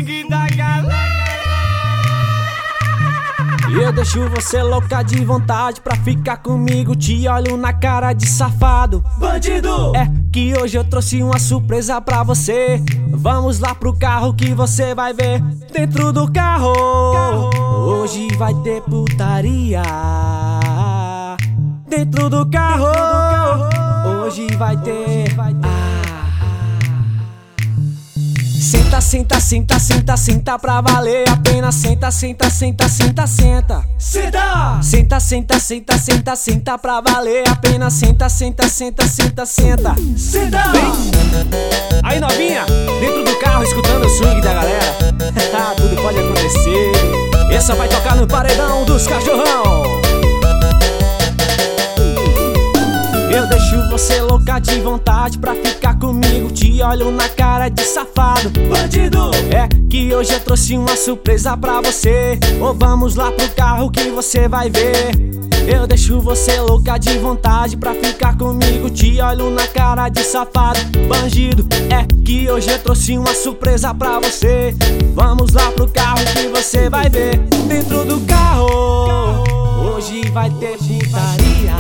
swing da galera. Eu deixo você louca de vontade pra ficar comigo. Te olho na cara de safado, Bandido! é que hoje eu trouxe uma surpresa pra você. Vamos lá pro carro que você vai ver. Dentro do carro, hoje vai ter putaria. Dentro do carro, hoje vai ter. Senta, senta, senta, senta, senta pra valer a pena. Senta, senta, senta, senta, senta. Senta! Senta, senta, senta, senta, senta pra valer a pena. Senta, senta, senta, senta, senta. Senta! Aí novinha, dentro do carro escutando o swing da galera. Tudo pode acontecer. Essa vai tocar no paredão dos cachorrão. Eu deixo você louca de vontade pra ficar comigo. Te olho na cara de safado, Bandido! é que hoje eu trouxe uma surpresa pra você. Ou vamos lá pro carro que você vai ver. Eu deixo você louca de vontade pra ficar comigo. Te olho na cara de safado, bandido, é que hoje eu trouxe uma surpresa pra você. Vamos lá pro carro que você vai ver. Dentro do carro, hoje vai ter putaria.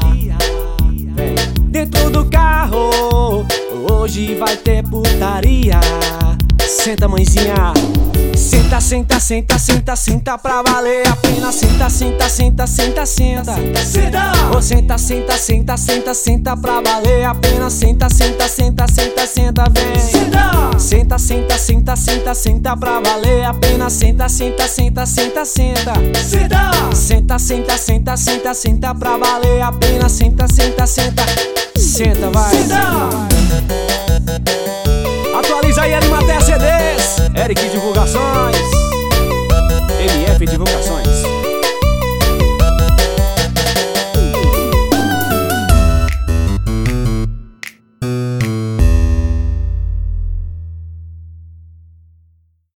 Dentro do carro, hoje vai ter putaria. Senta, mãezinha. Senta, senta, senta, senta, senta pra valer a pena. Senta, senta, senta, senta, senta. Senta! Oh, senta, senta, senta, senta, senta pra valer a pena. Senta, senta, senta, senta, senta, vem. Senta! Senta, senta, senta, senta, senta pra valer a pena. Senta, senta, senta, senta, senta. Senta! Senta, senta, senta, senta, senta pra valer a pena. Senta, senta, senta, senta, vai. Senta! Atualiza aí, Arimatea CDs, Eric Divulgações.